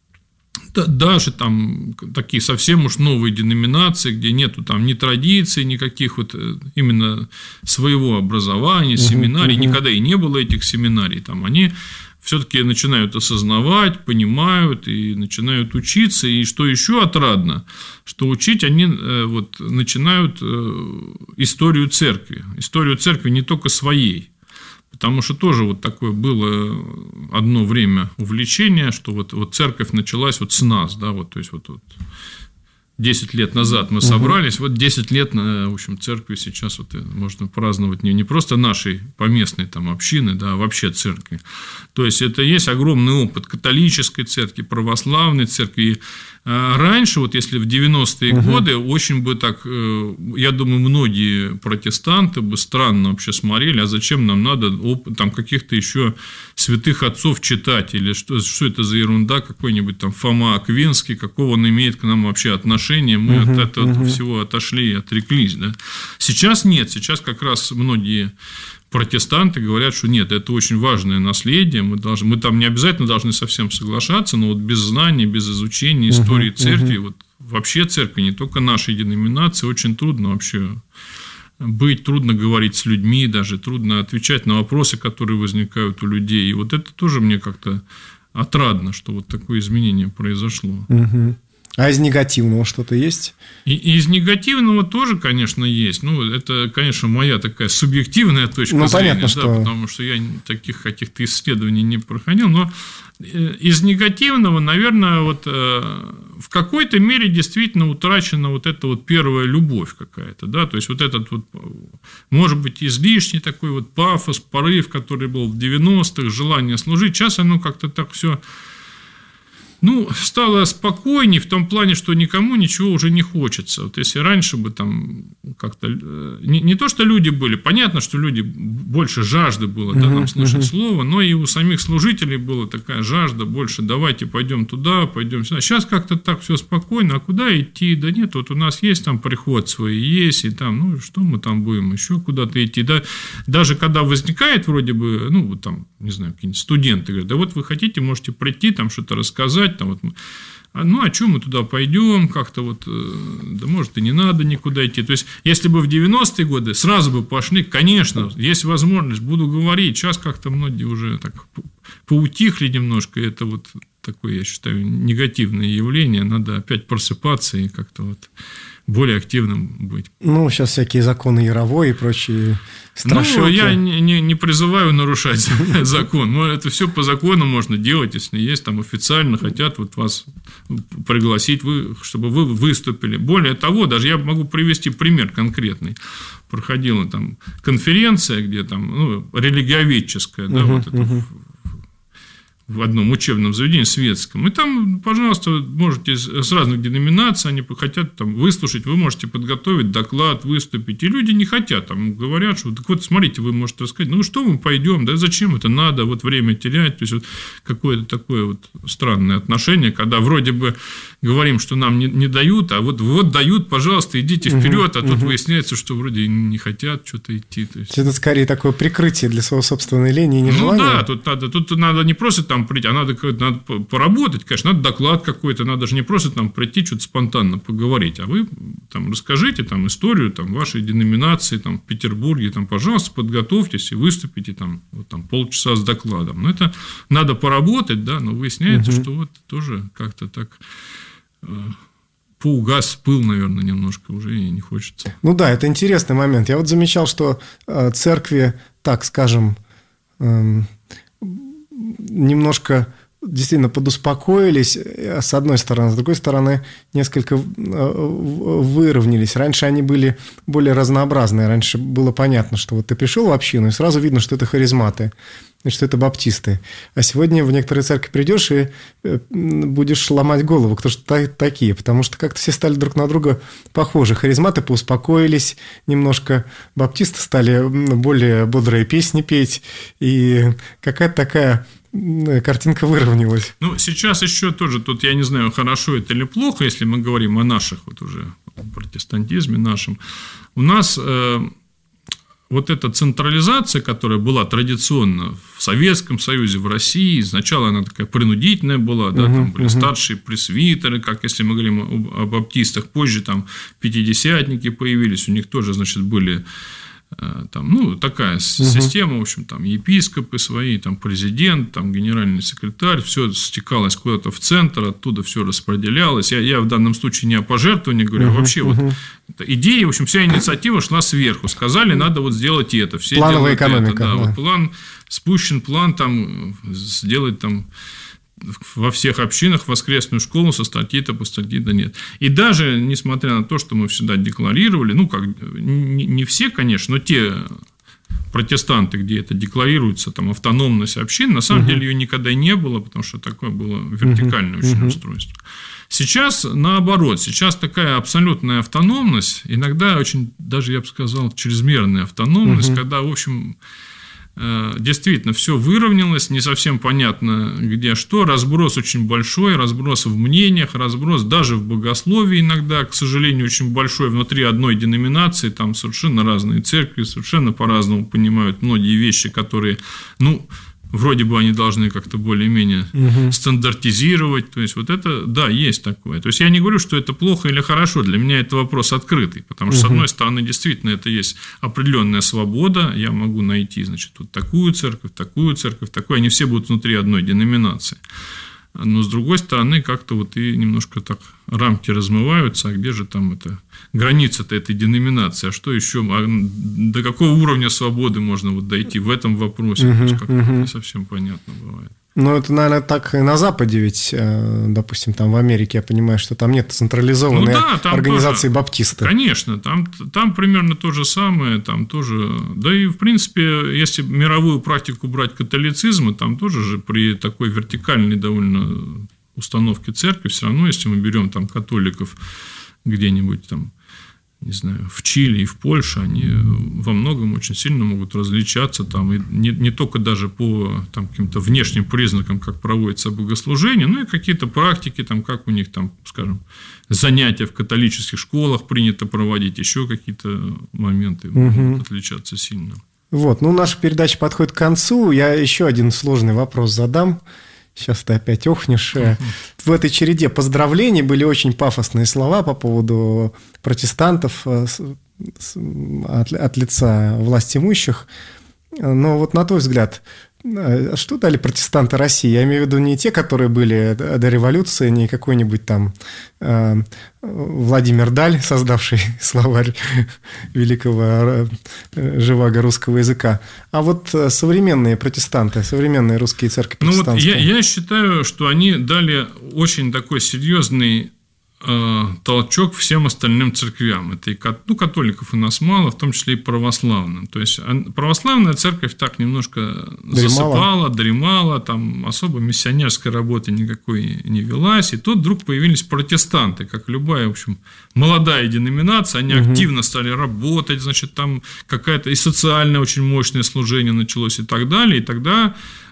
даже там такие совсем уж новые деноминации, где нету там ни традиций, никаких вот именно своего образования, семинарий, uh-huh, uh-huh. никогда и не было этих семинарий, там они все-таки начинают осознавать, понимают и начинают учиться. И что еще отрадно, что учить они вот, начинают историю церкви. Историю церкви не только своей. Потому что тоже вот такое было одно время увлечение, что вот, вот церковь началась вот с нас, да, вот, то есть вот, вот десять лет назад мы собрались, угу. вот десять лет, в общем, церкви сейчас вот можно праздновать не, не просто нашей поместной там общины, да, а вообще церкви. То есть это есть огромный опыт католической церкви, православной церкви. И раньше, вот если в девяностые угу. годы, очень бы так, я думаю, многие протестанты бы странно вообще смотрели, а зачем нам надо там каких-то еще святых отцов читать, или что, что это за ерунда, какой-нибудь там Фома Аквинский, какого он имеет к нам вообще отношение, мы угу, от этого угу. всего отошли и отреклись. Да? Сейчас нет, сейчас как раз многие протестанты говорят, что нет, это очень важное наследие, мы, должны, мы там не обязательно должны совсем соглашаться, но вот без знаний, без изучения истории uh-huh, церкви, uh-huh. вот вообще церкви, не только нашей деноминации, очень трудно вообще быть, трудно говорить с людьми, даже трудно отвечать на вопросы, которые возникают у людей. И вот это тоже мне как-то отрадно, что вот такое изменение произошло. Uh-huh. А из негативного что-то есть? И, и из негативного тоже, конечно, есть. Ну, это, конечно, моя такая субъективная точка ну, зрения, понятно, да, что... потому что я таких каких-то исследований не проходил. Но из негативного, наверное, вот в какой-то мере действительно утрачена вот эта вот первая любовь какая-то, да, то есть вот этот вот, может быть, излишний такой вот пафос, порыв, который был в девяностых, желание служить. Сейчас оно как-то так все. Ну, стало спокойнее в том плане, что никому ничего уже не хочется. Вот если раньше бы там как-то... Не, не то, что люди были, понятно, что люди больше жажды было, да, нам слышать uh-huh. слово, но и у самих служителей была такая жажда больше, давайте пойдем туда, пойдем сюда. Сейчас как-то так все спокойно, а куда идти? Да нет, вот у нас есть там приход свой, есть, и там, ну, что мы там будем еще куда-то идти? Да, даже когда возникает вроде бы, ну, вот там, не знаю, какие-нибудь студенты говорят, да вот вы хотите, можете прийти, там что-то рассказать, там вот, ну, а что мы туда пойдем, как-то вот, да может и не надо никуда идти. То есть, если бы в девяностые годы сразу бы пошли, конечно, есть возможность, буду говорить, сейчас как-то многие уже так поутихли немножко, это вот такое, я считаю, негативное явление, надо опять просыпаться и как-то вот более активным быть. Ну, сейчас всякие законы Яровой и прочие страшилки. Ну, я не, не, не призываю нарушать закон. Это все по закону можно делать, если есть там официально хотят вот вас пригласить, вы, чтобы вы выступили. Более того, даже я могу привести пример конкретный. Проходила там конференция, где там, ну, религиоведческая, да, uh-huh, вот это, uh-huh. в одном учебном заведении светском. И там, пожалуйста, можете с разных деноминаций, они хотят там выслушать, вы можете подготовить доклад, выступить. И люди не хотят, там говорят, что так вот, смотрите, вы можете рассказать, ну что мы пойдем, да зачем это надо, вот время терять. То есть, вот какое-то такое вот странное отношение, когда вроде бы говорим, что нам не, не дают, а вот, вот дают, пожалуйста, идите вперед, угу, а тут угу. выясняется, что вроде не хотят что-то идти. То есть... Это скорее такое прикрытие для своего собственной лени и нежелания. Ну да, тут надо, тут надо не просто там прийти, а надо, надо поработать, конечно, надо доклад какой-то, надо же не просто там прийти, что-то спонтанно поговорить, а вы там расскажите там историю там, вашей деноминации там, в Петербурге, там, пожалуйста, подготовьтесь и выступите там, вот, там, полчаса с докладом. Но это надо поработать, да, но выясняется, угу. что вот тоже как-то так... поугас пыл, наверное, немножко уже и не хочется. Ну да, это интересный момент. Я вот замечал, что церкви, так скажем, немножко действительно подуспокоились, с одной стороны, с другой стороны, несколько выровнялись. Раньше они были более разнообразные. Раньше было понятно, что вот ты пришел в общину, и сразу видно, что это харизматы, что это баптисты. А сегодня в некоторые церкви придешь и будешь ломать голову, кто же такие, потому что как-то все стали друг на друга похожи. Харизматы поуспокоились немножко, баптисты стали более бодрые песни петь, и какая-то такая картинка выровнялась. Ну, сейчас еще тоже, тут я не знаю, хорошо это или плохо, если мы говорим о наших, вот уже протестантизме нашем. У нас э, вот эта централизация, которая была традиционно в Советском Союзе, в России, сначала она такая принудительная была, да, uh-huh, там были uh-huh. старшие пресвитеры, как если мы говорим о, о баптистах, позже там пятидесятники появились, у них тоже, значит, были Там, ну, такая угу. система, в общем, там епископы свои, там президент, там генеральный секретарь, все стекалось куда-то в центр, оттуда все распределялось. Я, я в данном случае не о пожертвовании говорю, угу. вообще угу. вот идея, в общем, вся инициатива шла сверху. Сказали, надо вот сделать это. Все плановая экономика. Это, да, да. Вот план, спущен план там сделать там во всех общинах воскресную школу со статьи-то по статьи-то нет. И даже несмотря на то, что мы всегда декларировали, ну, как не все, конечно, но те протестанты, где это декларируется, там, автономность общин, на самом угу. деле ее никогда и не было, потому что такое было вертикальное угу. очень угу. устройство. Сейчас наоборот, сейчас такая абсолютная автономность, иногда очень, даже я бы сказал, чрезмерная автономность, угу. когда, в общем, действительно все выровнялось, не совсем понятно, где что, разброс очень большой, разброс в мнениях, разброс даже в богословии иногда, к сожалению, очень большой внутри одной деноминации, там совершенно разные церкви, совершенно по-разному понимают многие вещи, которые, ну, вроде бы они должны как-то более-менее угу. стандартизировать. То есть, вот это, да, есть такое. То есть, я не говорю, что это плохо или хорошо. Для меня это вопрос открытый. Потому что, угу. с одной стороны, действительно, это есть определенная свобода. Я могу найти, значит, вот такую церковь, такую церковь, такую. Они все будут внутри одной деноминации. Но, с другой стороны, как-то вот и немножко так рамки размываются, а где же там это граница-то этой деноминации, а что еще, а до какого уровня свободы можно вот дойти в этом вопросе, угу, как-то угу. не совсем понятно бывает. Ну, это, наверное, так и на Западе, ведь, допустим, там в Америке, я понимаю, что там нет централизованной ну, да, там организации тоже, баптисты. Конечно, там, там примерно то же самое, там тоже, да и, в принципе, если мировую практику брать католицизма, там тоже же при такой вертикальной довольно установке церкви, все равно, если мы берем там католиков где-нибудь там, не знаю, в Чили и в Польше, они во многом очень сильно могут различаться, там, и не, не только даже по там, каким-то внешним признакам, как проводится богослужение, но и какие-то практики, там, как у них, там, скажем, занятия в католических школах принято проводить, еще какие-то моменты угу. могут отличаться сильно. Вот, ну, наша передача подходит к концу, я еще один сложный вопрос задам. Сейчас ты опять охнешь. Uh-huh. В этой череде поздравлений были очень пафосные слова по поводу протестантов от, от лица властимущих. Но вот на твой взгляд, что дали протестанты России? Я имею в виду не те, которые были до революции, не какой-нибудь там э, Владимир Даль, создавший словарь великого живаго русского языка, а вот современные протестанты, современные русские церкви протестантские. Ну вот я, я считаю, что они дали очень такой серьезный толчок всем остальным церквям. Это и ну, католиков у нас мало, в том числе и православным. То есть православная церковь так немножко дремала. засыпала, дремала, там особо миссионерской работы никакой не велась. И тут вдруг появились протестанты, как любая, в общем, молодая деноминация. Они угу. активно стали работать, значит, там какая-то и социальное очень мощное служение началось и так далее. И тогда,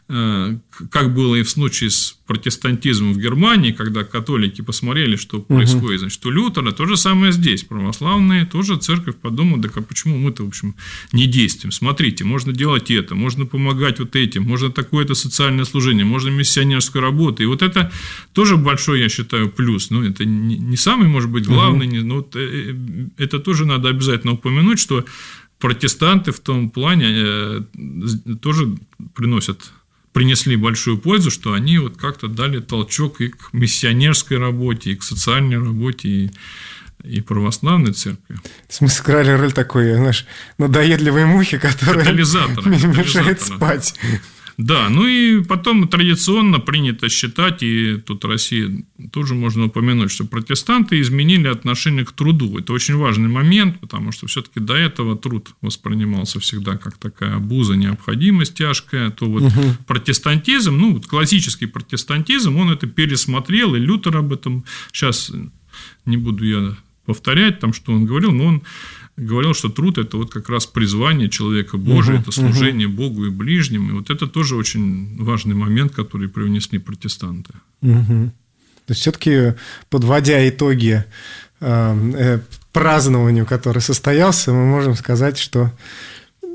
как было и в случае с протестантизмом в Германии, когда католики посмотрели, что угу. происходит, значит, у Лютера, то же самое здесь. Православные тоже церковь подумала, да почему мы-то, в общем, не действуем? Смотрите, можно делать это, можно помогать вот этим, можно такое-то социальное служение, можно миссионерскую работу. И вот это тоже большой, я считаю, плюс. Ну, это не самый, может быть, главный, угу. но это тоже надо обязательно упомянуть, что протестанты в том плане тоже приносят принесли большую пользу, что они вот как-то дали толчок и к миссионерской работе, и к социальной работе, и, и православной церкви. Мы сыграли роль такой, знаешь, надоедливой мухи, которая мешает спать. Да, ну и потом традиционно принято считать, и тут Россия тоже можно упомянуть, что протестанты изменили отношение к труду. Это очень важный момент, потому что все-таки до этого труд воспринимался всегда как такая обуза, необходимость тяжкая. То вот угу. протестантизм, ну, классический протестантизм, он это пересмотрел, и Лютер об этом, сейчас не буду я повторять, там, что он говорил, но он говорил, что труд – это вот как раз призвание человека Божия, угу, это служение угу. Богу и ближним. И вот это тоже очень важный момент, который привнесли протестанты. Угу. То есть, все-таки, подводя итоги э, э, празднованию, который состоялся, мы можем сказать, что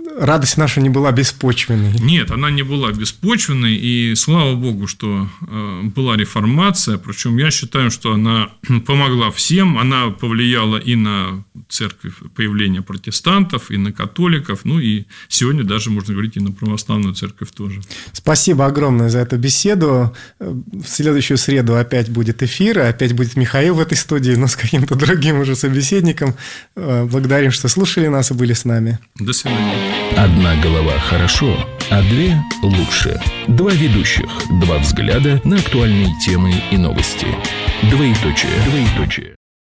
радость наша не была беспочвенной. Нет, она не была беспочвенной, и слава богу, что была реформация, причем я считаю, что она помогла всем, она повлияла и на церковь, появление протестантов, и на католиков, ну и сегодня даже можно говорить и на православную церковь тоже. Спасибо огромное за эту беседу. В следующую среду опять будет эфир, опять будет Михаил в этой студии, но с каким-то другим уже собеседником. Благодарим, что слушали нас и были с нами. До свидания. Одна голова хорошо, а две лучше. Два ведущих, два взгляда на актуальные темы и новости. Двоеточие. Двоеточие.